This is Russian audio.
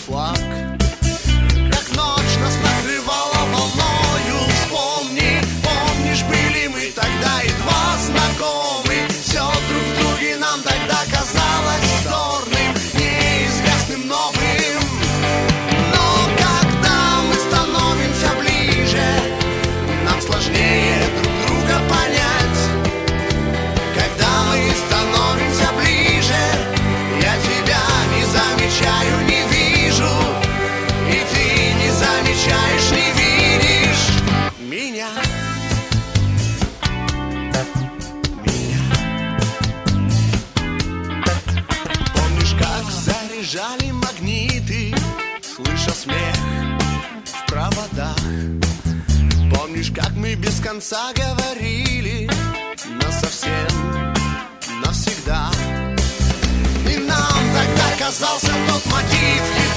флаг. Как ночь нас накрывала волною, вспомни, помнишь, были мы тогда едва знакомы. Все друг в друге нам тогда казалось вторным, неизвестным, новым. Но когда мы становимся ближе, нам сложнее друг друга понять. Когда мы становимся ближе, я тебя не замечаю, не вижу, и ты не замечаешь, не видишь меня. Помнишь, как заряжали магниты, слыша смех в проводах? Помнишь, как мы без конца говорили насовсем, навсегда? И нам тогда казался тот мотив